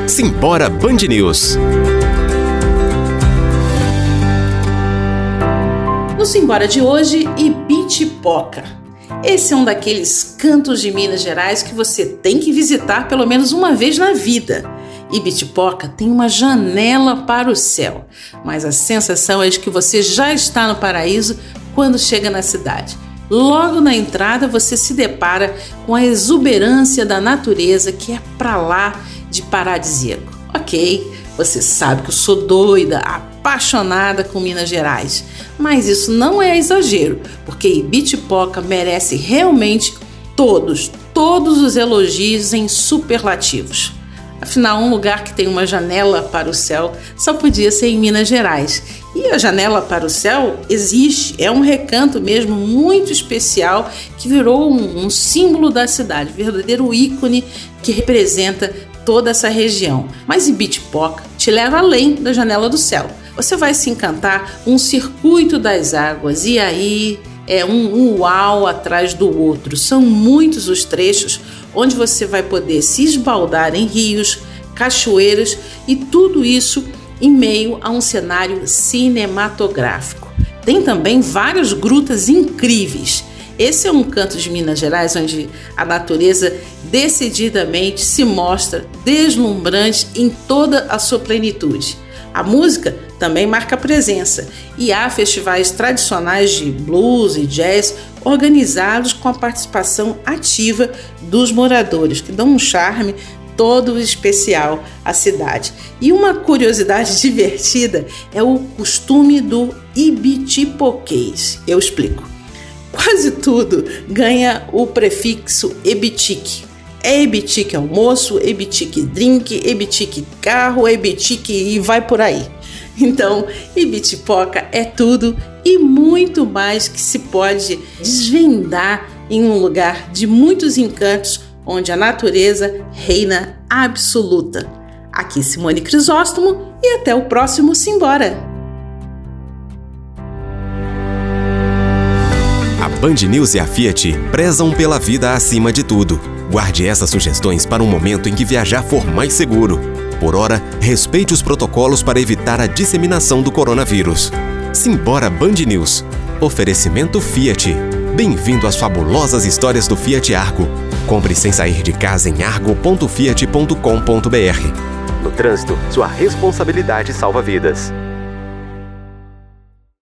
Simbora Band News. No Simbora de hoje, Ibitipoca. Esse é um daqueles cantos de Minas Gerais que você tem que visitar pelo menos uma vez na vida. Ibitipoca tem uma janela para o céu, mas a sensação é de que você já está no paraíso quando chega na cidade. Logo na entrada você se depara com a exuberância da natureza que é pra lá de paradisíaco. Ok, você sabe que eu sou doida, apaixonada com Minas Gerais, mas isso não é exagero, porque Ibitipoca merece realmente todos os elogios em superlativos. Afinal, um lugar que tem uma janela para o céu só podia ser em Minas Gerais. E a janela para o céu existe, é um recanto mesmo muito especial que virou um símbolo da cidade, um verdadeiro ícone que representa toda essa região. Mas Ibitipoca te leva além da janela do céu. Você vai se encantar com um circuito das águas e aí é um uau atrás do outro. São muitos os trechos onde você vai poder se esbaldar em rios, cachoeiras e tudo isso em meio a um cenário cinematográfico. Tem também várias grutas incríveis. Esse é um canto de Minas Gerais onde a natureza decididamente se mostra deslumbrante em toda a sua plenitude. A música também marca presença e há festivais tradicionais de blues e jazz organizados com a participação ativa dos moradores, que dão um charme todo especial à cidade. E uma curiosidade divertida é o costume do ibitipoquês. Eu explico. Quase tudo ganha o prefixo ebitique. É ebitique almoço, ebitique drink, ebitique carro, ebitique e vai por aí. Então, Ibitipoca é tudo e muito mais que se pode desvendar em um lugar de muitos encantos onde a natureza reina absoluta. Aqui Simone Crisóstomo e até o próximo Simbora! A Band News e a Fiat prezam pela vida acima de tudo. Guarde essas sugestões para um momento em que viajar for mais seguro. Por hora, respeite os protocolos para evitar a disseminação do coronavírus. Simbora Band News. Oferecimento Fiat. Bem-vindo às fabulosas histórias do Fiat Argo. Compre sem sair de casa em argo.fiat.com.br. No trânsito, sua responsabilidade salva vidas.